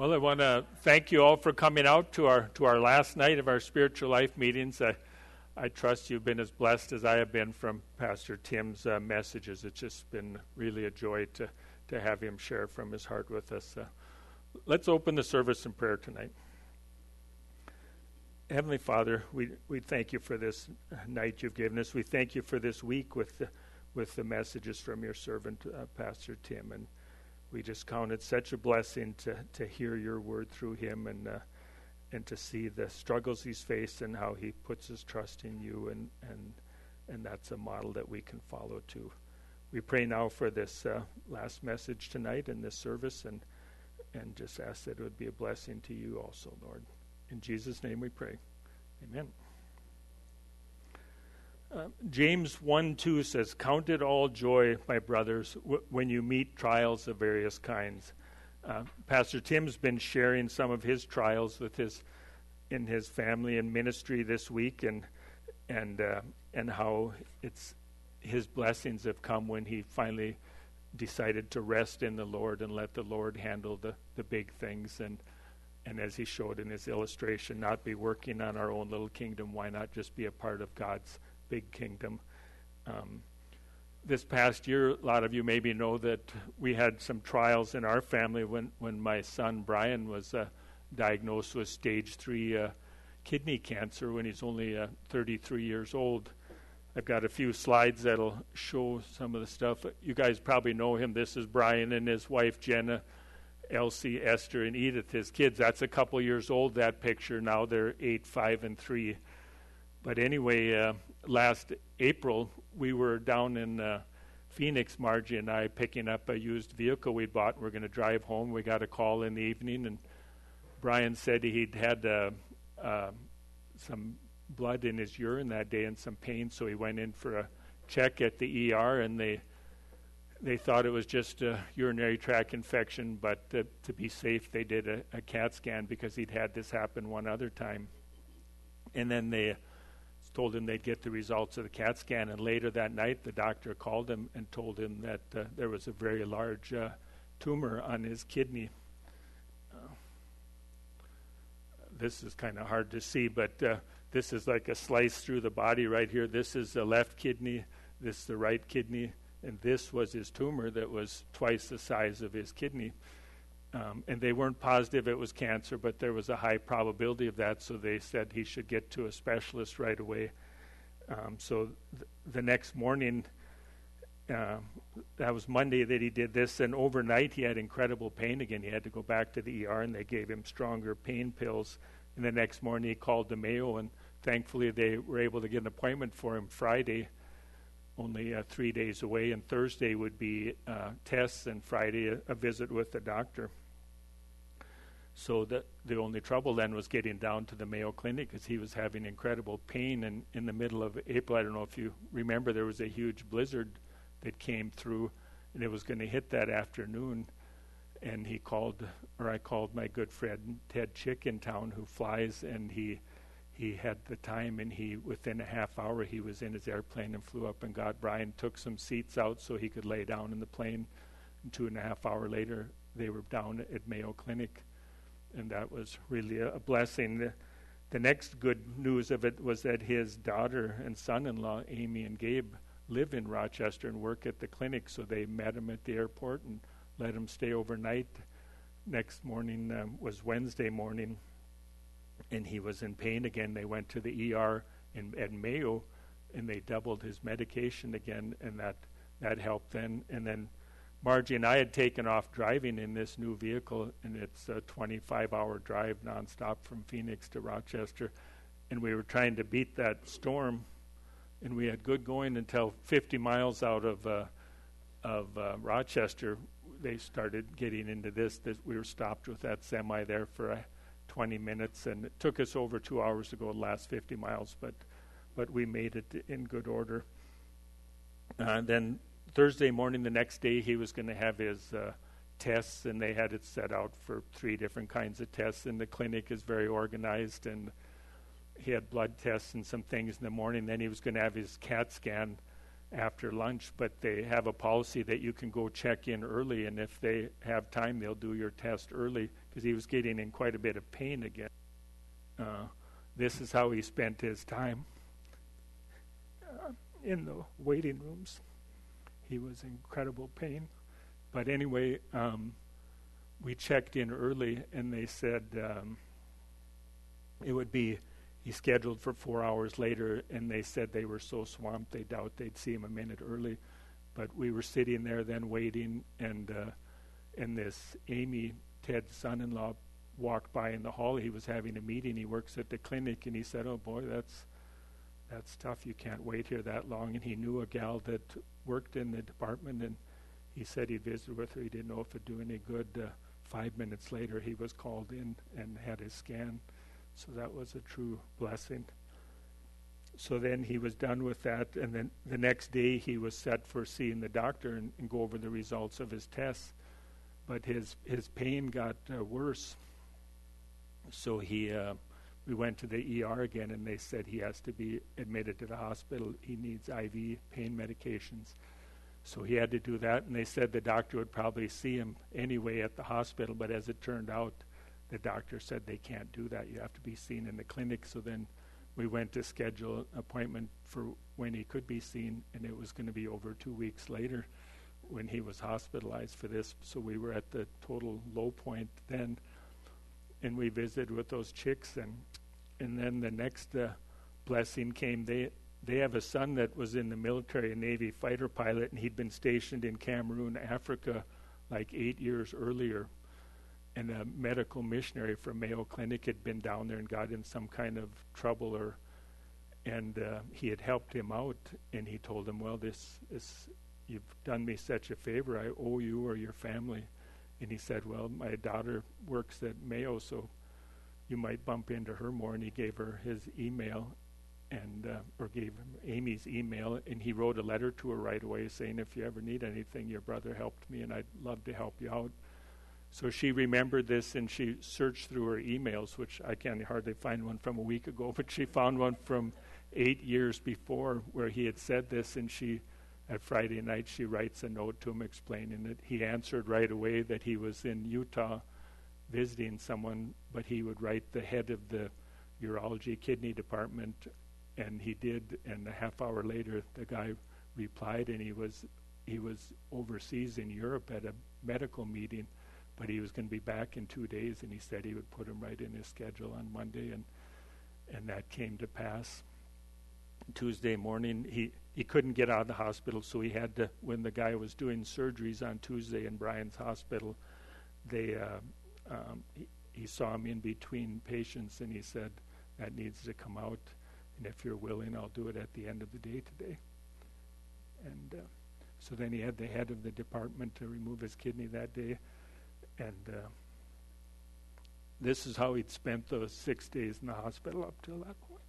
Well, I want to thank you all for coming out to our last night of our spiritual life meetings. I trust you've been as blessed as I have been from Pastor Tim's messages. It's just been really a joy to have him share from his heart with us. Let's open the service in prayer tonight. Heavenly Father, we thank you for this night you've given us. We thank you for this week with the messages from your servant, Pastor Tim, and we just count it such a blessing to hear your word through him and to see the struggles he's faced and how he puts his trust in you, and that's a model that we can follow too. We pray now for this last message tonight in this service and just ask that it would be a blessing to you also, Lord. In Jesus' name we pray. Amen. James 1:2 says, "Count it all joy, my brothers, when you meet trials of various kinds." Pastor Tim's been sharing some of his trials in his family and ministry this week, and how it's his blessings have come when he finally decided to rest in the Lord and let the Lord handle the big things, and as he showed in his illustration, not be working on our own little kingdom. Why not just be a part of God's big kingdom? This past year, a lot of you maybe know that we had some trials in our family when my son Brian was diagnosed with stage 3 kidney cancer when he's only 33 years old. I've got a few slides that'll show some of the stuff. You guys probably know him. This is Brian and his wife Jenna, Elsie, Esther, and Edith, his kids. That's a couple years old, that picture. Now they're 8, 5, and 3. But anyway, last April, we were down in Phoenix, Margie and I, picking up a used vehicle we bought. We're going to drive home. We got a call in the evening, and Brian said he'd had some blood in his urine that day and some pain, so he went in for a check at the ER, and they thought it was just a urinary tract infection, but to be safe, they did a CAT scan because he'd had this happen one other time. And then they told him they'd get the results of the CAT scan, and later that night the doctor called him and told him that there was a very large tumor on his kidney. This is kind of hard to see, but this is like a slice through the body right here. This is the left kidney, this is the right kidney, and this was his tumor that was twice the size of his kidney. And they weren't positive it was cancer, but there was a high probability of that, so they said he should get to a specialist right away. So the next morning, that was Monday that he did this, and overnight he had incredible pain again. He had to go back to the ER, and they gave him stronger pain pills. And the next morning he called the Mayo, and thankfully they were able to get an appointment for him Friday, only 3 days away, and Thursday would be tests, and Friday a visit with the doctor. So the only trouble then was getting down to the Mayo Clinic because he was having incredible pain. And in the middle of April, I don't know if you remember, there was a huge blizzard that came through, and it was going to hit that afternoon. And I called my good friend Ted Chick in town, who flies, and he had the time, and within a half hour he was in his airplane and flew up and got Brian, took some seats out so he could lay down in the plane. And 2.5 hours later, they were down at Mayo Clinic. And that was really a blessing. The next good news of it was that his daughter and son-in-law, Amy and Gabe, live in Rochester and work at the clinic, so they met him at the airport and let him stay overnight. Next morning was Wednesday morning, and he was in pain again. They went to the ER at Mayo, and they doubled his medication again, and that helped then. And then Margie and I had taken off driving in this new vehicle, and it's a 25-hour drive nonstop from Phoenix to Rochester, and we were trying to beat that storm, and we had good going until 50 miles out of Rochester. They started getting into this. We were stopped with that semi there for 20 minutes, and it took us over 2 hours to go the last 50 miles, but we made it in good order. Then Thursday morning, the next day, he was going to have his tests, and they had it set out for 3 different kinds of tests, and the clinic is very organized, and he had blood tests and some things in the morning. Then he was going to have his CAT scan, after lunch, but they have a policy that you can go check in early, and if they have time, they'll do your test early, because he was getting in quite a bit of pain again. This is how he spent his time in the waiting rooms. He was in incredible pain. But anyway, we checked in early, and they said it would be, he scheduled for 4 hours later, and they said they were so swamped they doubt they'd see him a minute early. But we were sitting there then waiting, and this Amy, Ted's son-in-law, walked by in the hall. He was having a meeting. He works at the clinic, and he said, "Oh boy, that's tough. You can't wait here that long." And he knew a gal that worked in the department, and he said he'd visited with her. He didn't know if it'd do any good. 5 minutes later, he was called in and had his scan. So that was a true blessing. So then he was done with that, and then the next day he was set for seeing the doctor and go over the results of his tests. But his pain got worse. So we went to the ER again, and they said he has to be admitted to the hospital. He needs IV pain medications. So he had to do that, and they said the doctor would probably see him anyway at the hospital, but as it turned out, the doctor said they can't do that. You have to be seen in the clinic. So then we went to schedule an appointment for when he could be seen, and it was going to be over 2 weeks later when he was hospitalized for this. So we were at the total low point then, and we visited with those chicks, and then the next blessing came. They have a son that was in the military, a Navy fighter pilot, and he'd been stationed in Cameroon, Africa, like 8 years earlier. And a medical missionary from Mayo Clinic had been down there and got in some kind of trouble, and he had helped him out. And he told him, "Well, this you've done me such a favor. I owe you or your family." And he said, "Well, my daughter works at Mayo, so you might bump into her more." And he gave her his email, or gave him Amy's email, and he wrote a letter to her right away saying, "If you ever need anything, your brother helped me, and I'd love to help you out." So she remembered this, and she searched through her emails, which I can hardly find one from a week ago, but she found one from 8 years before where he had said this, and at Friday night, she writes a note to him explaining it. He answered right away that he was in Utah visiting someone, but he would write the head of the urology kidney department, and he did, and a half hour later, the guy replied, and he was overseas in Europe at a medical meeting, but he was going to be back in 2 days, and he said he would put him right in his schedule on Monday, and that came to pass. Tuesday morning, he couldn't get out of the hospital, so he had to, when the guy was doing surgeries on Tuesday in Bryan's hospital, he saw him in between patients, and he said, "That needs to come out, and if you're willing, I'll do it at the end of the day today." And so then he had the head of the department to remove his kidney that day. And this is how he'd spent those 6 days in the hospital up till that point.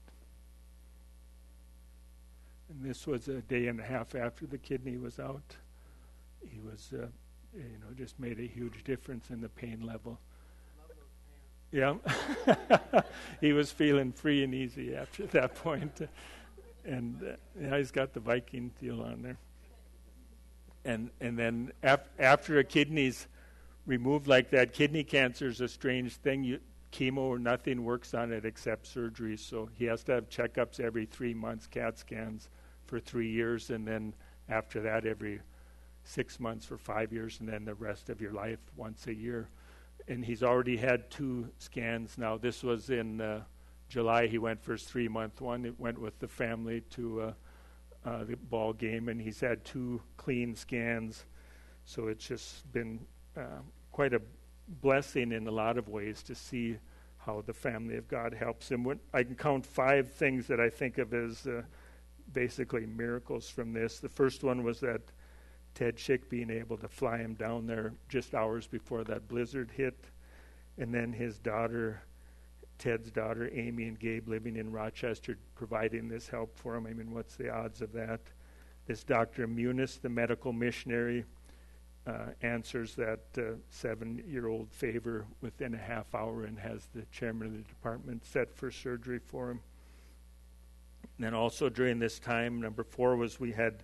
And this was a day and a half after the kidney was out. He was, just made a huge difference in the pain level. Yeah. He was feeling free and easy after that point. And he's got the Viking deal on there. And then after a kidney's removed like that, kidney cancer is a strange thing. Chemo or nothing works on it except surgery. So he has to have checkups every 3 months, CAT scans for 3 years, and then after that every 6 months for 5 years, and then the rest of your life once a year. And he's already had 2 scans now. This was in July. He went for his 3-month one. It went with the family to the ball game, and he's had 2 clean scans. So it's just been quite a blessing in a lot of ways to see how the family of God helps him. I can count 5 things that I think of as basically miracles from this. The first one was that Ted Schick being able to fly him down there just hours before that blizzard hit. And then his daughter, Ted's daughter, Amy and Gabe, living in Rochester, providing this help for him. I mean, what's the odds of that? This Dr. Muniz, the medical missionary, answers that 7-year-old favor within a half hour and has the chairman of the department set for surgery for him. And then also during this time, number 4 was we had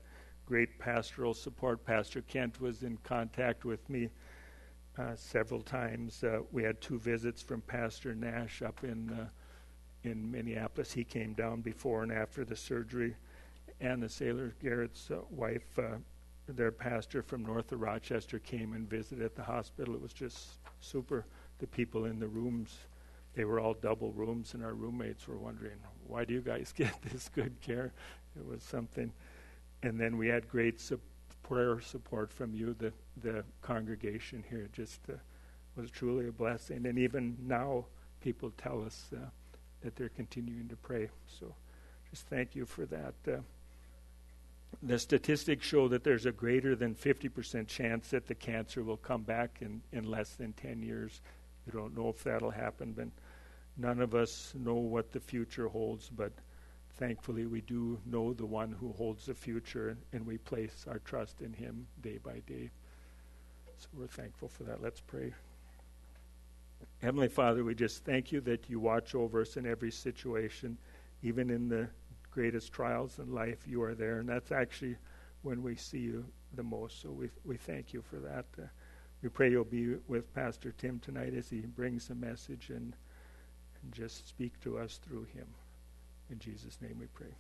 great pastoral support. Pastor Kent was in contact with me several times. We had 2 visits from Pastor Nash up in Minneapolis. He came down before and after the surgery. Anna Saylor Garrett's wife, their pastor from north of Rochester, came and visited at the hospital. It was just super. The people in the rooms, they were all double rooms, and our roommates were wondering, why do you guys get this good care? It was something. And then we had great prayer support from you, the congregation here. Just was truly a blessing. And even now, people tell us that they're continuing to pray. So just thank you for that. The statistics show that there's a greater than 50% chance that the cancer will come back in less than 10 years. We don't know if that'll happen, but none of us know what the future holds, but thankfully we do know the one who holds the future, and we place our trust in him day by day. So we're thankful for that. Let's pray. Heavenly Father, we just thank you that you watch over us in every situation, even in the greatest trials in life. You are there, and that's actually when we see you the most. So we thank you for that. We pray you'll be with Pastor Tim tonight as he brings the message and just speak to us through him. In Jesus' name we pray.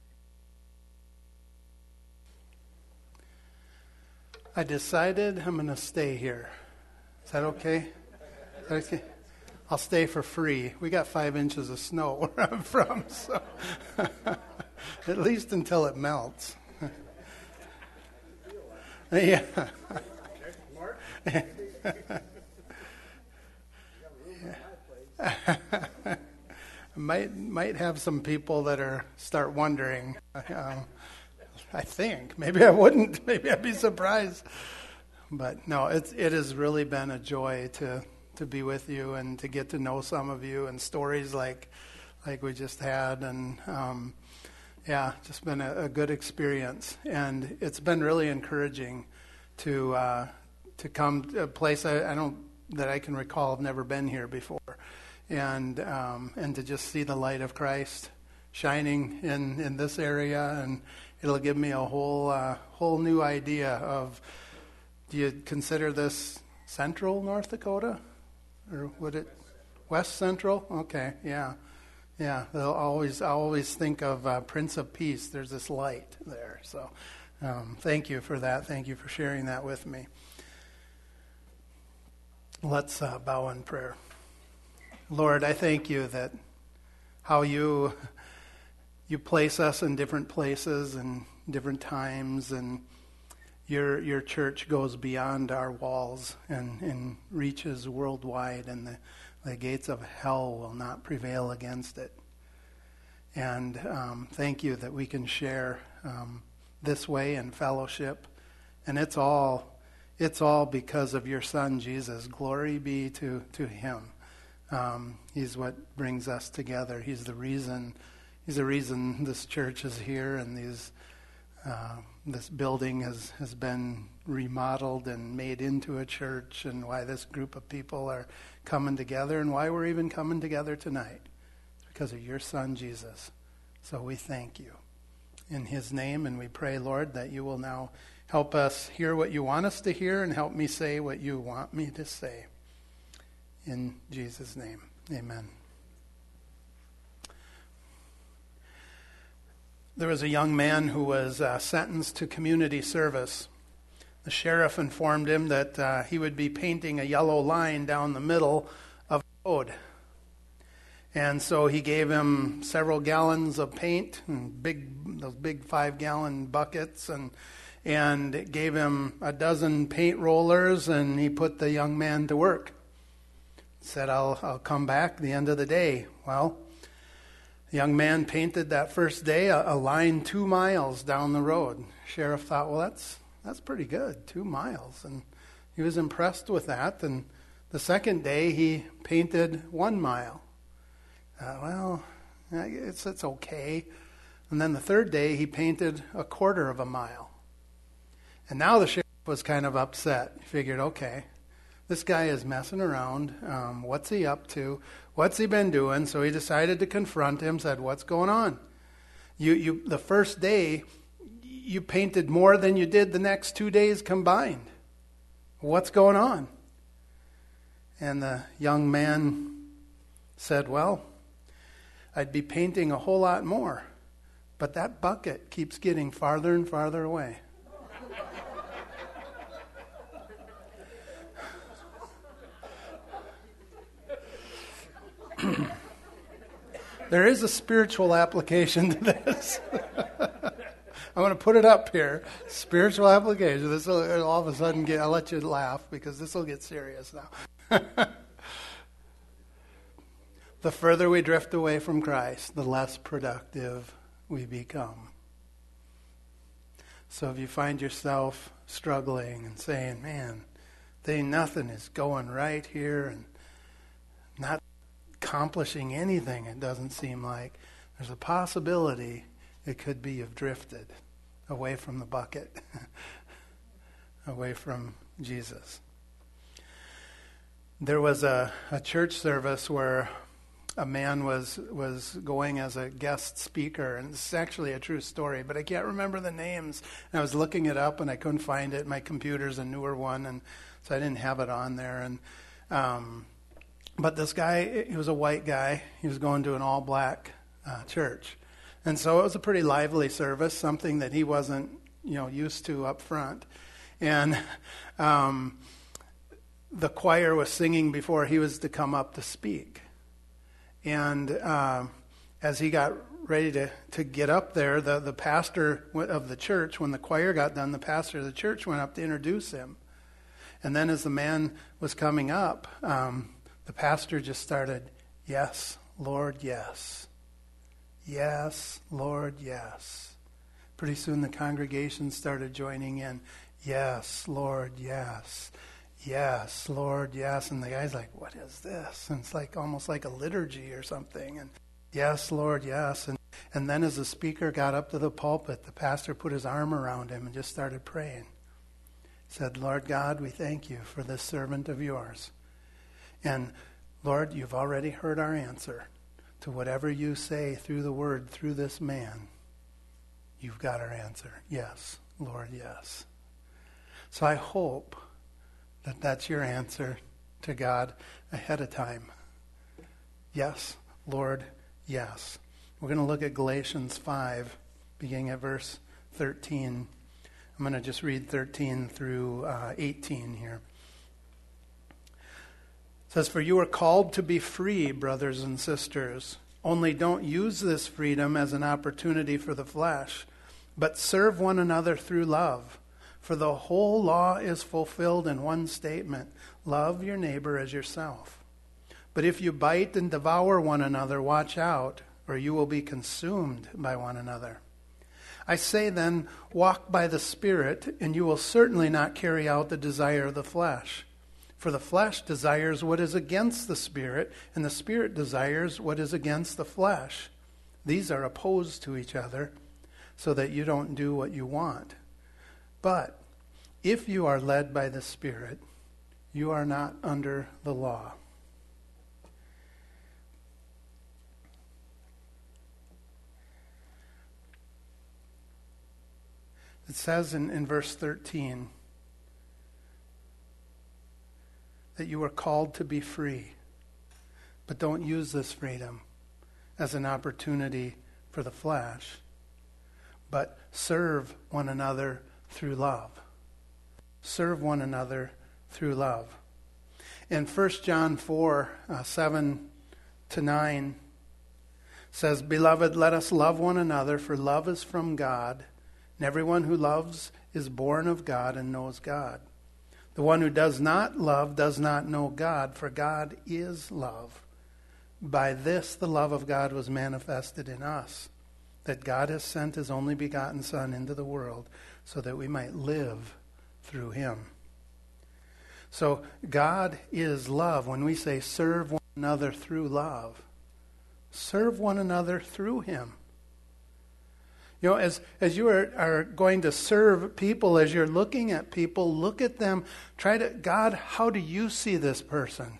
I decided I'm going to stay here. Is that okay? Okay. I'll stay for free. We got 5 inches of snow where I'm from, so at least until it melts. Yeah. Might have some people that are start wondering. I think maybe I wouldn't. Maybe I'd be surprised. But no, it has really been a joy to be with you and to get to know some of you, and stories like we just had, and just been a good experience. And it's been really encouraging to come to a place that I can recall. I've never been here before, and to just see the light of Christ shining in this area, and it'll give me a whole new idea of. Do you consider this central North Dakota? Or would it West Central? Okay, yeah. They'll always think of Prince of Peace. There's this light there. So, thank you for that. Thank you for sharing that with me. Let's bow in prayer. Lord, I thank you that how you place us in different places and different times, and Your church goes beyond our walls and reaches worldwide, and the gates of hell will not prevail against it. And thank you that we can share this way in fellowship, and it's all because of your Son Jesus. Glory be to him. He's what brings us together. He's the reason this church is here, and this building has been remodeled and made into a church, and why this group of people are coming together, and why we're even coming together tonight. It's because of your Son, Jesus. So we thank you in his name, and we pray, Lord, that you will now help us hear what you want us to hear and help me say what you want me to say. In Jesus' name, amen. There was a young man who was sentenced to community service. The sheriff informed him that he would be painting a yellow line down the middle of the road. And so he gave him several gallons of paint, and those big 5-gallon buckets, and gave him a dozen paint rollers, and he put the young man to work. Said, I'll come back at the end of the day. Well, the young man painted that first day a line 2 miles down the road. Sheriff thought, well, that's pretty good, 2 miles. And he was impressed with that. And the second day, he painted 1 mile. It's okay. And then the third day, he painted 1/4 of a mile. And now the sheriff was kind of upset. He figured, okay, this guy is messing around. What's he up to? What's he been doing? So he decided to confront him, said, what's going on? You the first day, you painted more than you did the next 2 days combined. What's going on? And the young man said, well, I'd be painting a whole lot more, but that bucket keeps getting farther and farther away. There is a spiritual application to this. I'm going to put it up here. Spiritual application. This will all of a sudden I'll let you laugh because this will get serious now. The further we drift away from Christ, the less productive we become. So if you find yourself struggling and saying, man, nothing is going right here and not accomplishing anything, it doesn't seem like, there's a possibility it could be you've drifted away from the bucket, away from Jesus. There was a church service where a man was going as a guest speaker, and this is actually a true story, but I can't remember the names. And I was looking it up, and I couldn't find it. My computer's a newer one, and so I didn't have it on there. And but this guy, he was a white guy. He was going to an all-black church. And so it was a pretty lively service, something that he wasn't, used to up front. And the choir was singing before he was to come up to speak. And as he got ready to get up there, the pastor of the church, when the choir got done, the pastor of the church went up to introduce him. And then as the man was coming up, the pastor just started, yes, Lord, yes. Yes, Lord, yes. Pretty soon the congregation started joining in. Yes, Lord, yes. Yes, Lord, yes. And the guy's like, what is this? And it's like almost like a liturgy or something. And yes, Lord, yes. And then as the speaker got up to the pulpit, the pastor put his arm around him and just started praying. He said, Lord God, we thank you for this servant of yours. And Lord, you've already heard our answer to whatever you say through the word, through this man. You've got our answer. Yes, Lord, yes. So I hope that that's your answer to God ahead of time. Yes, Lord, yes. We're going to look at Galatians 5, beginning at verse 13. I'm going to just read 13 through 18 here. It says, for you are called to be free, brothers and sisters. Only don't use this freedom as an opportunity for the flesh, but serve one another through love. For the whole law is fulfilled in one statement, love your neighbor as yourself. But if you bite and devour one another, watch out, or you will be consumed by one another. I say then, walk by the Spirit, and you will certainly not carry out the desire of the flesh. For the flesh desires what is against the Spirit, and the Spirit desires what is against the flesh. These are opposed to each other, so that you don't do what you want. But if you are led by the Spirit, you are not under the law. It says in verse 13 that you are called to be free, but don't use this freedom as an opportunity for the flesh, but serve one another through love. Serve one another through love. In 1 John 4, 7 to 9 says, Beloved, let us love one another, for love is from God, and everyone who loves is born of God and knows God. The one who does not love does not know God, for God is love. By this the love of God was manifested in us, that God has sent his only begotten Son into the world so that we might live through him. So God is love. When we say serve one another through love, serve one another through him. You know, as you are going to serve people, as you're looking at people, look at them. God, how do you see this person?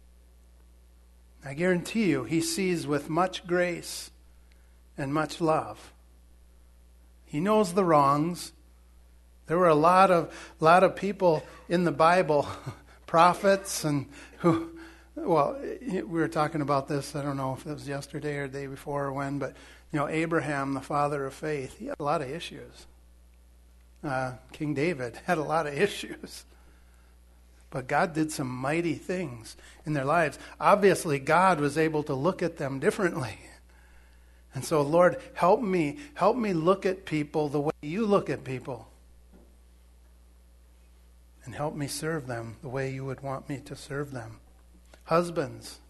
I guarantee you, he sees with much grace and much love. He knows the wrongs. There were a lot of people in the Bible, prophets, and who, well, we were talking about this, I don't know if it was yesterday or the day before or when, but, Abraham, the father of faith, he had a lot of issues. King David had a lot of issues. But God did some mighty things in their lives. Obviously, God was able to look at them differently. And so, Lord, help me look at people the way you look at people. And help me serve them the way you would want me to serve them. Husbands,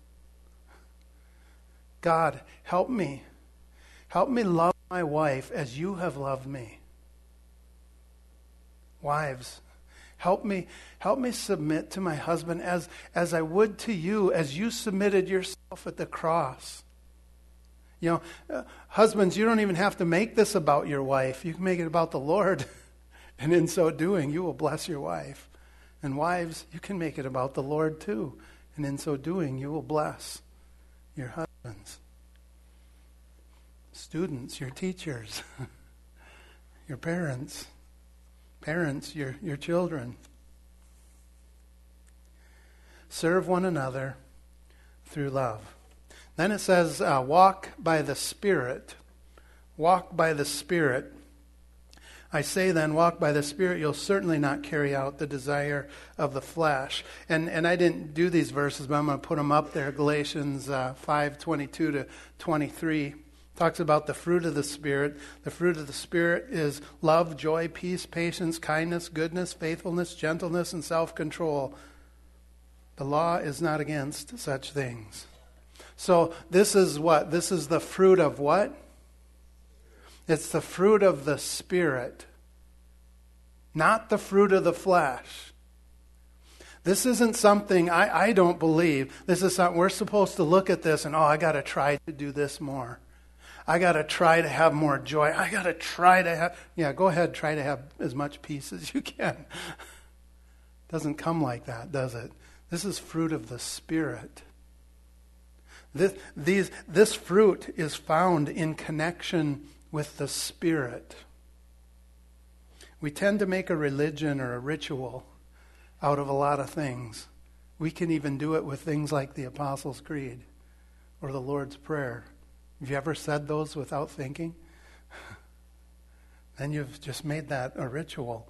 God, help me. Help me love my wife as you have loved me. Wives, help me submit to my husband as I would to you, as you submitted yourself at the cross. Husbands, you don't even have to make this about your wife. You can make it about the Lord. And in so doing, you will bless your wife. And wives, you can make it about the Lord too. And in so doing, you will bless your husbands. Students, your teachers, your parents, your children. Serve one another through love. Then it says, walk by the Spirit. Walk by the Spirit. I say then, walk by the Spirit, you'll certainly not carry out the desire of the flesh. And I didn't do these verses, but I'm going to put them up there. Galatians 5:22 to 23 talks about the fruit of the Spirit. The fruit of the Spirit is love, joy, peace, patience, kindness, goodness, faithfulness, gentleness, and self-control. The law is not against such things. So this is what? This is the fruit of what? It's the fruit of the Spirit, not the fruit of the flesh. This isn't something I don't believe. This is something we're supposed to look at this and, I got to try to do this more. I got to try to have more joy. I got to try to have, go ahead, try to have as much peace as you can. Doesn't come like that, does it? This is fruit of the Spirit. This fruit is found in connection with the Spirit. We tend to make a religion or a ritual out of a lot of things. We can even do it with things like the Apostles' Creed or the Lord's Prayer. Have you ever said those without thinking? Then you've just made that a ritual.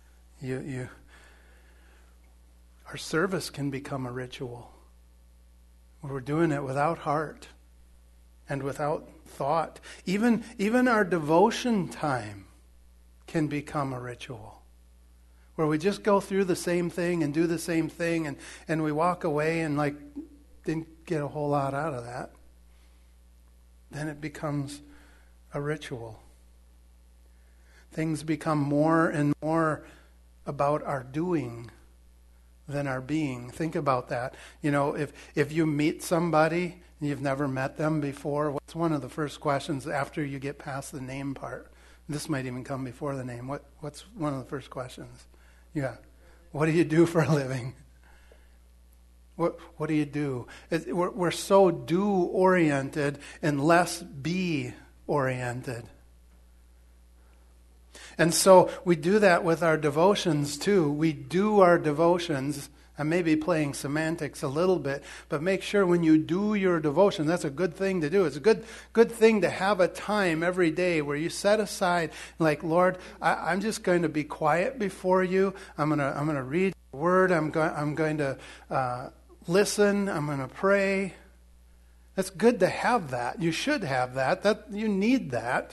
Our service can become a ritual. We're doing it without heart and without thought. Even our devotion time can become a ritual, where we just go through the same thing and do the same thing, and we walk away and didn't get a whole lot out of that. Then it becomes a ritual. Things become more and more about our doing than our being. Think about that. If you meet somebody and you've never met them before, what's one of the first questions after you get past the name part? This might even come before the name. What's one of the first questions? Yeah. What do you do for a living? What do you do? We're so do-oriented and less be-oriented. And so we do that with our devotions too. We do our devotions. I may be playing semantics a little bit, but make sure when you do your devotion, that's a good thing to do. It's a good thing to have a time every day where you set aside, like, Lord, I'm just going to be quiet before you. I'm going to read the Word. I'm going to listen. I'm going to pray. That's good to have that. You should have that. You need that.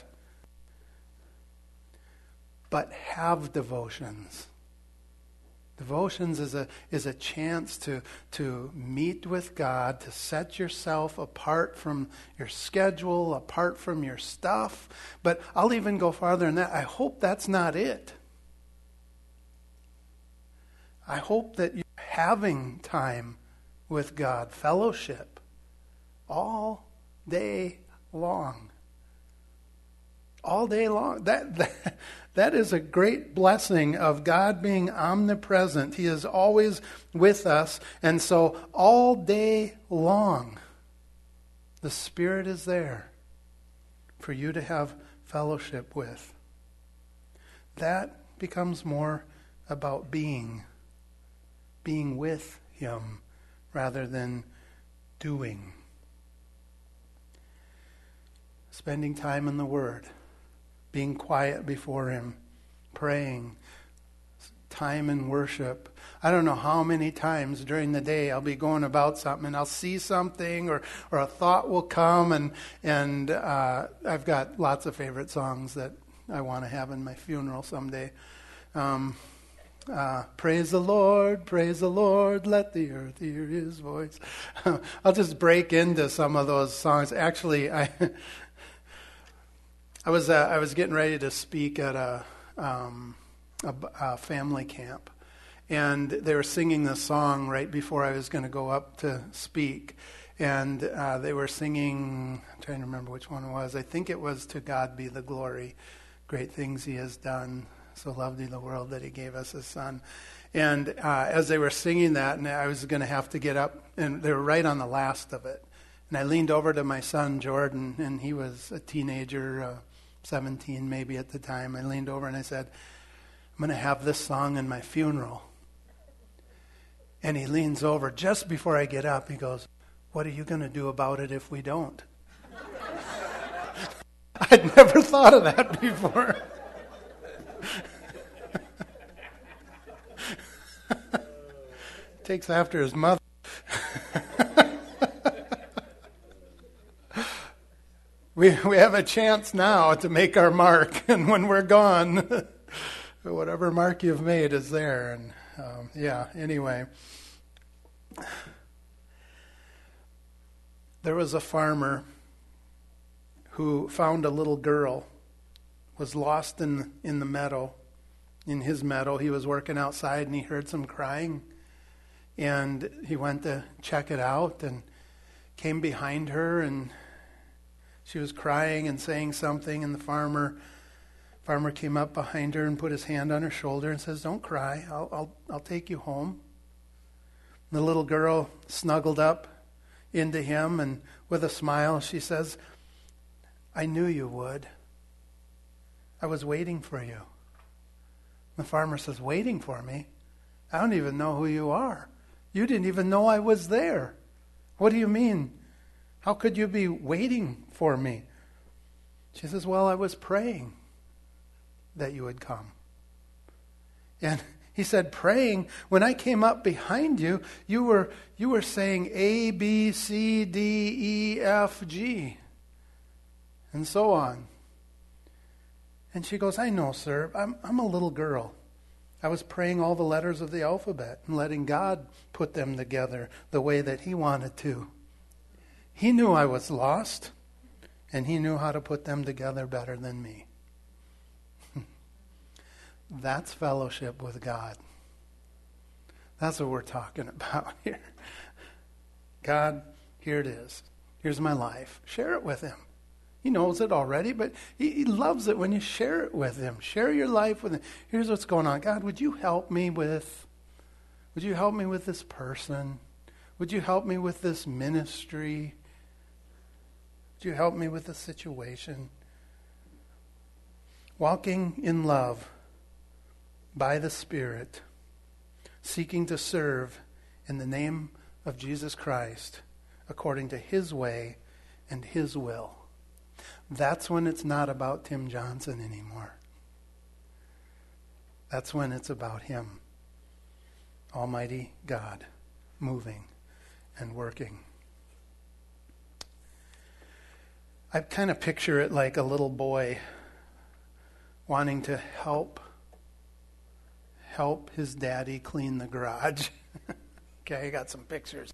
But have devotions. Devotions is a chance to meet with God, to set yourself apart from your schedule, apart from your stuff. But I'll even go farther than that. I hope that's not it. I hope that you're having time with God, fellowship, all day long. All day long. That is a great blessing of God being omnipresent. He is always with us. And so all day long, the Spirit is there for you to have fellowship with. that becomes more about being with him rather than doing. Spending time in the Word, being quiet before him, praying, time in worship. I don't know how many times during the day I'll be going about something and I'll see something or a thought will come and I've got lots of favorite songs that I want to have in my funeral someday. Praise the Lord, let the earth hear his voice. I'll just break into some of those songs. Actually, I was getting ready to speak at a family camp, and they were singing this song right before I was going to go up to speak, and they were singing, I'm trying to remember which one it was. I think it was "To God Be the Glory, Great Things He Has Done, So Loved He the World That He Gave Us His Son." And as they were singing that, and I was going to have to get up, and they were right on the last of it, and I leaned over to my son Jordan, and he was a teenager, 17 maybe at the time. I leaned over and I said, "I'm going to have this song in my funeral." And he leans over just before I get up. He goes, "What are you going to do about it if we don't?" I'd never thought of that before. Takes after his mother. We have a chance now to make our mark, and when we're gone, whatever mark you've made is there. And anyway. There was a farmer who found a little girl, was lost in the meadow, in his meadow. He was working outside and he heard some crying, and he went to check it out and came behind her, and she was crying and saying something, and the farmer came up behind her and put his hand on her shoulder and says, "Don't cry, I'll take you home." The little girl snuggled up into him, and with a smile she says, "I knew you would. I was waiting for you." The farmer says, "Waiting for me? I don't even know who you are. You didn't even know I was there. What do you mean? How could you be waiting for me?" She says, "Well, I was praying that you would come." And he said, "Praying? When I came up behind you, you were saying A, B, C, D, E, F, G, and so on." And she goes, "I know, sir. I'm a little girl. I was praying all the letters of the alphabet and letting God put them together the way that He wanted to. He knew I was lost, and He knew how to put them together better than me." That's fellowship with God. That's what we're talking about here. God, here it is. Here's my life. Share it with Him. He knows it already, but He loves it when you share it with Him. Share your life with Him. Here's what's going on. God, would you help me with this person? Would you help me with this ministry? Would you help me with this situation? Walking in love by the Spirit, seeking to serve in the name of Jesus Christ according to His way and His will. That's when it's not about Tim Johnson anymore. That's when it's about Him, Almighty God, moving and working. I kind of picture it like a little boy wanting to help his daddy clean the garage. Okay, I got some pictures.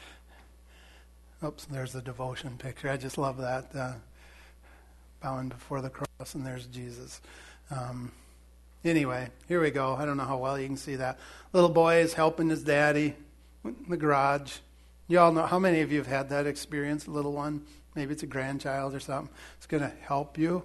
Oops, there's the devotion picture. I just love that. Bowing before the cross, and there's Jesus. Anyway, here we go. I don't know how well you can see that. Little boy is helping his daddy in the garage. You all know, how many of you have had that experience, a little one? Maybe it's a grandchild or something. It's going to help you.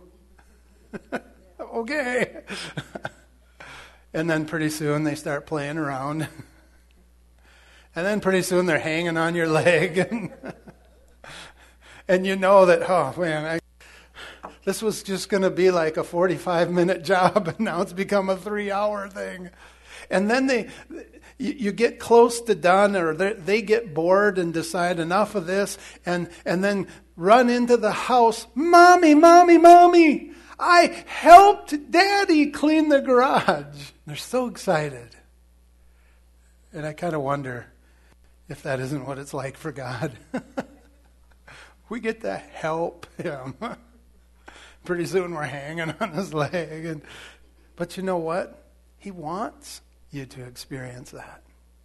Okay. And then pretty soon they start playing around. And then pretty soon they're hanging on your leg. And you know that, oh man, This was just going to be like a 45-minute job, and now it's become a 3-hour thing. And then you get close to done, or they get bored and decide enough of this, and then run into the house. Mommy, Mommy, Mommy, I helped Daddy clean the garage. They're so excited. And I kind of wonder if that isn't what it's like for God. We get to help him. Pretty soon we're hanging on his leg. But you know what? He wants you to experience that.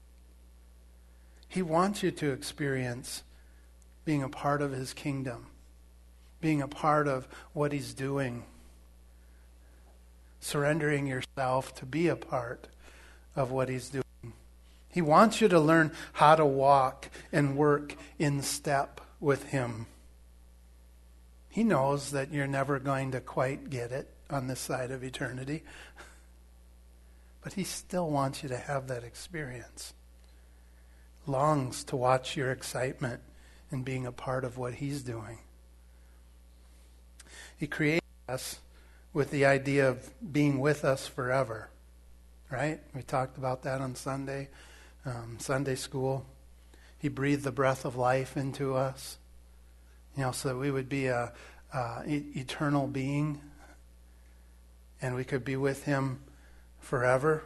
He wants you to experience being a part of his kingdom, being a part of what he's doing, surrendering yourself to be a part of what he's doing. He wants you to learn how to walk and work in step with him. He knows that you're never going to quite get it on this side of eternity. But he still wants you to have that experience. Longs to watch your excitement in being a part of what he's doing. He created us with the idea of being with us forever. Right? We talked about that on Sunday school. He breathed the breath of life into us, so that we would be a eternal being, and we could be with him forever.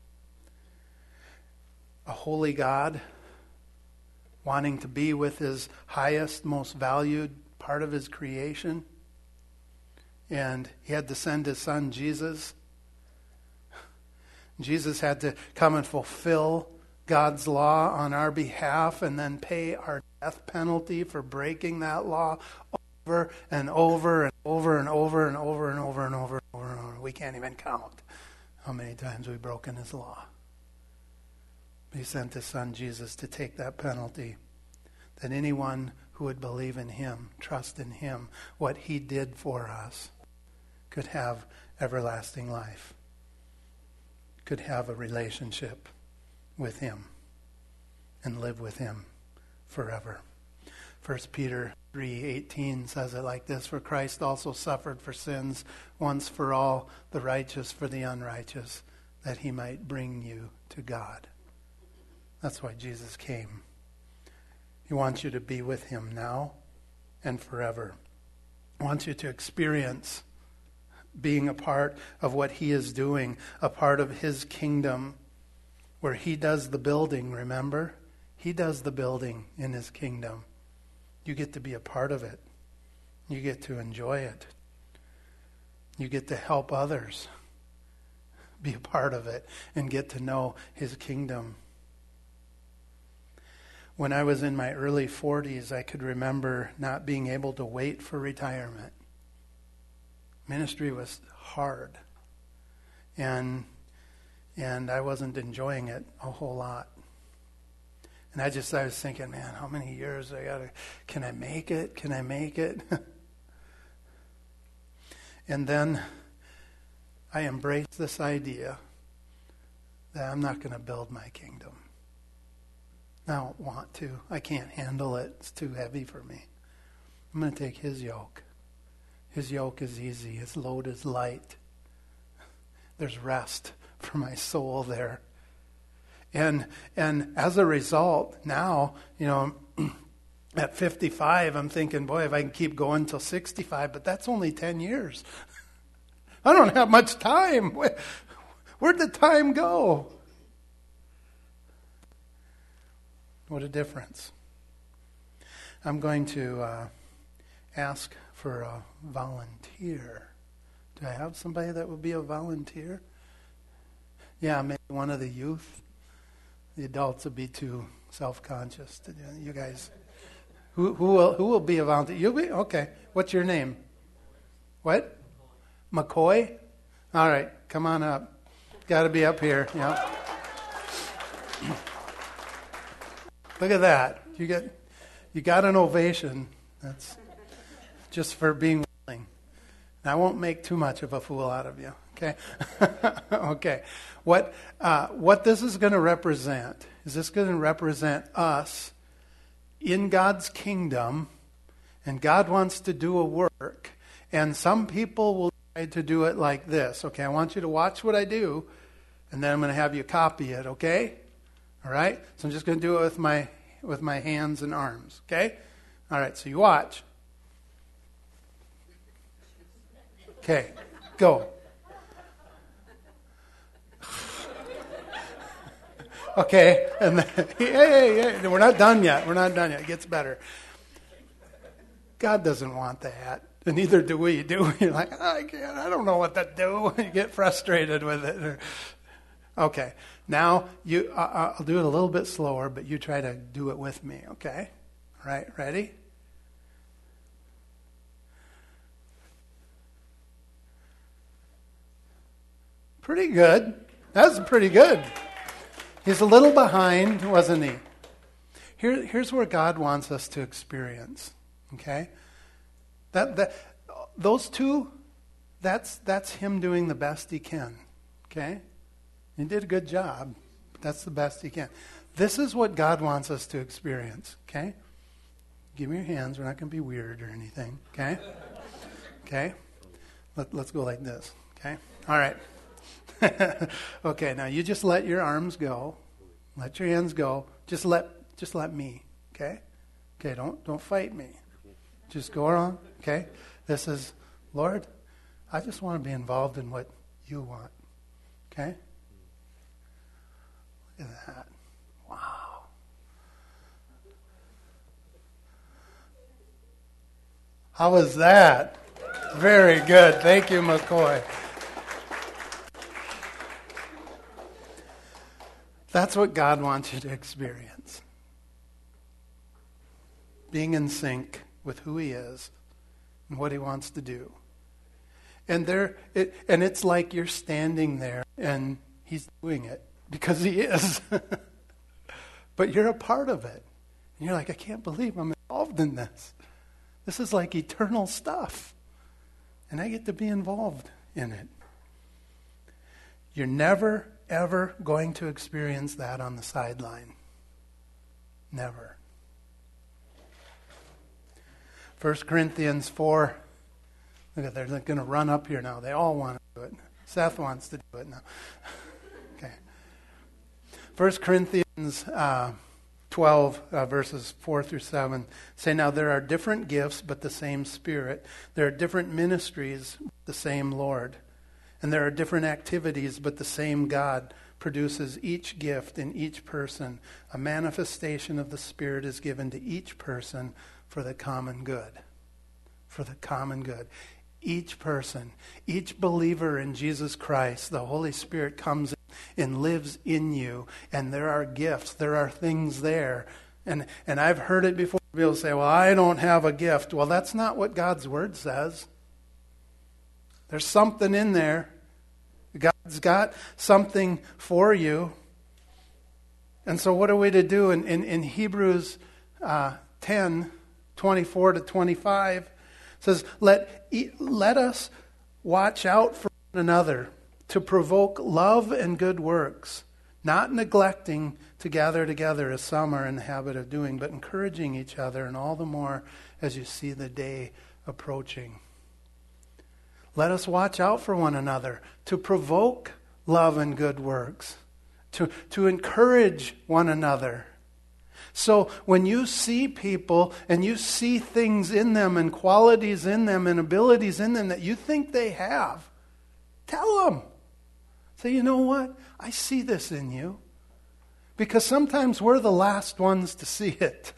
A holy God, wanting to be with his highest, most valued part of his creation, and he had to send his son Jesus. Jesus had to come and fulfill God's law on our behalf and then pay our death penalty for breaking that law over and over and over and over and over and over and over and over and over. We can't even count how many times we've broken his law. He sent his son Jesus to take that penalty, that anyone who would believe in him, trust in him, what he did for us, could have everlasting life, could have a relationship with him and live with him forever. 1 Peter 3:18 says it like this: For Christ also suffered for sins once for all, the righteous for the unrighteous, that he might bring you to God. That's why Jesus came. He wants you to be with him now and forever. He wants you to experience being a part of what he is doing, a part of his kingdom, where he does the building, remember? He does the building in his kingdom. You get to be a part of it. You get to enjoy it. You get to help others be a part of it and get to know his kingdom. When I was in my early 40s, I could remember not being able to wait for retirement. Ministry was hard. And I wasn't enjoying it a whole lot. And I was thinking, man, how many years can I make it? Can I make it? And then I embraced this idea that I'm not going to build my kingdom. I don't want to. I can't handle it. It's too heavy for me. I'm going to take his yoke. His yoke is easy. His load is light. There's rest for my soul there. And as a result, now, at 55, I'm thinking, boy, if I can keep going till 65, but that's only 10 years. I don't have much time. Where'd the time go? What a difference. I'm going to ask for a volunteer. Do I have somebody that would be a volunteer? Yeah, maybe one of the youth. The adults would be too self-conscious. You guys, who will be a volunteer? You'll be? Okay. What's your name? What? McCoy? All right, come on up. Got to be up here. Yeah. Look at that. You got an ovation. That's just for being willing. And I won't make too much of a fool out of you. Okay? Okay. What this is going to represent is this going to represent us in God's kingdom, and God wants to do a work, And some people will try to do it like this. Okay, I want you to watch what I do, and then I'm going to have you copy it, okay? All right? So I'm just going to do it with my hands and arms, okay? All right, so you watch. Okay, go. Okay, and then, hey, we're not done yet. We're not done yet. It gets better. God doesn't want that, and neither do we. You're like, I don't know what to do. You get frustrated with it. Okay, now I'll do it a little bit slower, but you try to do it with me, okay? All right, ready? Pretty good. That was pretty good. He's a little behind, wasn't he? Here's where God wants us to experience. Okay? Those two, that's him doing the best he can. Okay? He did a good job, but that's the best he can. This is what God wants us to experience. Okay? Give me your hands. We're not going to be weird or anything. Okay? Okay? Let's go like this. Okay? All right. Okay, now you just let your arms go. Let your hands go. Just let me. Okay? Okay, don't fight me. Just go around. Okay? This is, Lord, I just want to be involved in what you want. Okay? Look at that. Wow. How was that? Very good. Thank you, McCoy. That's what God wants you to experience. Being in sync with who he is and what he wants to do. And it's like you're standing there and he's doing it because he is. But you're a part of it. And you're like, I can't believe I'm involved in this. This is like eternal stuff. And I get to be involved in it. You're never, ever going to experience that on the sideline. Never. 1 Corinthians 4. Look at, they're going to run up here now. They all want to do it. Seth wants to do it now. Okay. 1 Corinthians 12, verses 4 through 7 say, now there are different gifts, but the same Spirit. There are different ministries, but the same Lord. And there are different activities, but the same God produces each gift in each person. A manifestation of the Spirit is given to each person for the common good. For the common good. Each person, each believer in Jesus Christ, the Holy Spirit comes and lives in you. And there are gifts. There are things there. And I've heard it before. People say, well, I don't have a gift. Well, that's not what God's Word says. There's something in there. God's got something for you. And so what are we to do? In Hebrews 10, 24 to 25, it says, let us watch out for one another to provoke love and good works, not neglecting to gather together as some are in the habit of doing, but encouraging each other, and all the more as you see the day approaching. Let us watch out for one another to provoke love and good works, to encourage one another. So when you see people and you see things in them and qualities in them and abilities in them that you think they have, tell them. Say, you know what? I see this in you. Because sometimes we're the last ones to see it.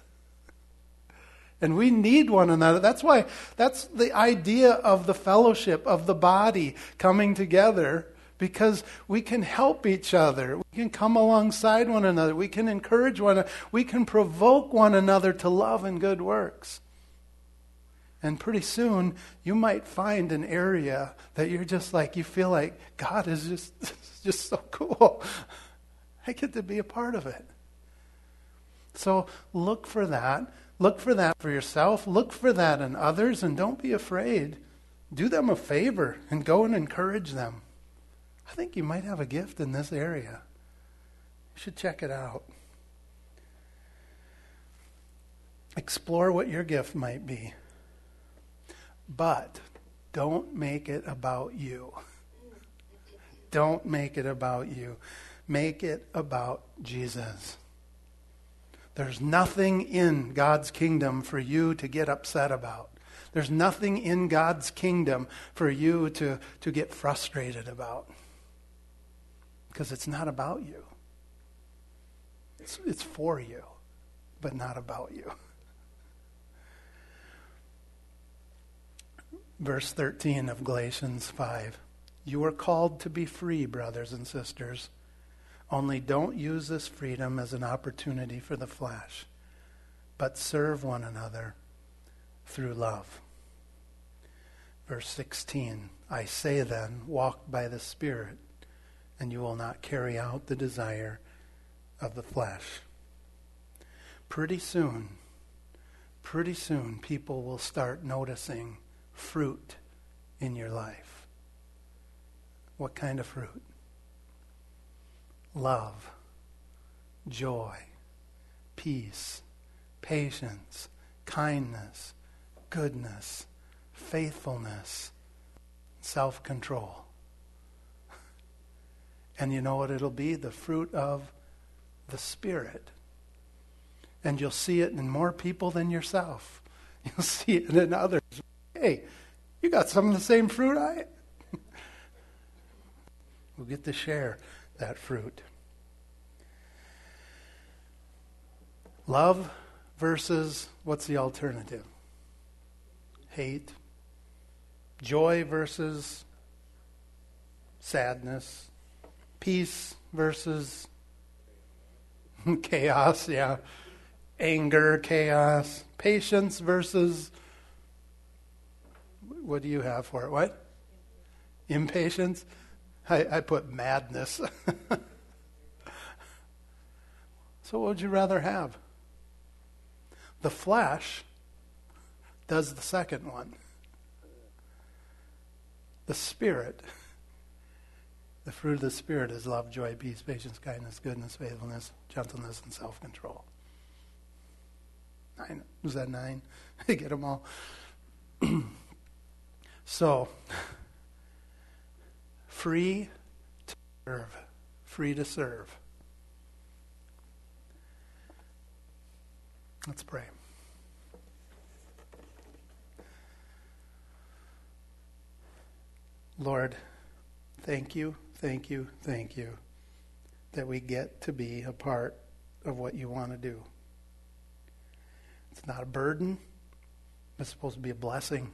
And we need one another. That's why, that's the idea of the fellowship, of the body coming together, because we can help each other. We can come alongside one another. We can encourage one another. We can provoke one another to love and good works. And pretty soon, you might find an area that you're just like, you feel like, God is just so cool. I get to be a part of it. So look for that. Look for that for yourself. Look for that in others, and don't be afraid. Do them a favor and go and encourage them. I think you might have a gift in this area. You should check it out. Explore what your gift might be. But Don't make it about you. Don't make it about you. Make it about Jesus. There's nothing in God's kingdom for you to get upset about. There's nothing in God's kingdom for you to get frustrated about. Because it's not about you. It's for you, but not about you. Verse 13 of Galatians 5. You are called to be free, brothers and sisters. Only don't use this freedom as an opportunity for the flesh, but serve one another through love. Verse 16, I say then, walk by the Spirit, and you will not carry out the desire of the flesh. Pretty soon, people will start noticing fruit in your life. What kind of fruit? Love, joy, peace, patience, kindness, goodness, faithfulness, self-control. And you know what it'll be? The fruit of the Spirit. And you'll see it in more people than yourself. You'll see it in others. Hey, you got some of the same fruit I... We'll get to share that fruit. Love versus, what's the alternative? Hate. Joy versus sadness. Peace versus chaos, yeah. Anger, chaos. Patience versus, what do you have for it? What? Impatience? I put madness. So what would you rather have? The flesh does the second one. The Spirit, the fruit of the Spirit is love, joy, peace, patience, kindness, goodness, faithfulness, gentleness, and self-control. 9. Was that 9? I get them all. So, free to serve. Free to serve. Let's pray. Lord, thank you that we get to be a part of what you want to do. It's not a burden. It's supposed to be a blessing.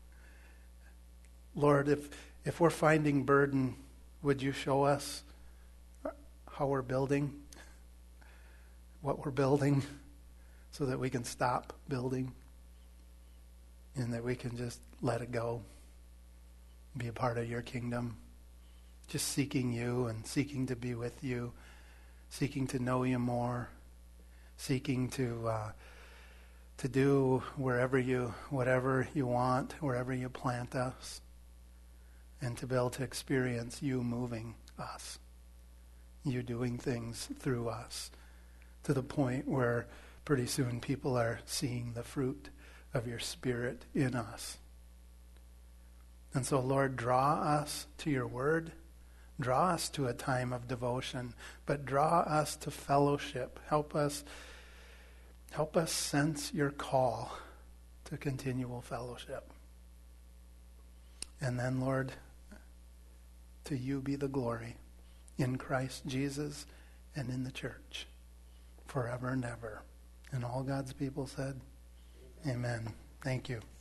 Lord, if we're finding burden, would you show us how we're building, what we're building, so that we can stop building and that we can just let it go, be a part of your kingdom, just seeking you and seeking to be with you, seeking to know you more, seeking to do whatever you want, wherever you plant us, and to be able to experience you moving us, you doing things through us, to the point where pretty soon people are seeing the fruit of your Spirit in us. And so, Lord, draw us to your word, draw us to a time of devotion, but draw us to fellowship. Help us sense your call to continual fellowship. And then, Lord, to you be the glory in Christ Jesus and in the church forever and ever. And all God's people said, amen. Thank you.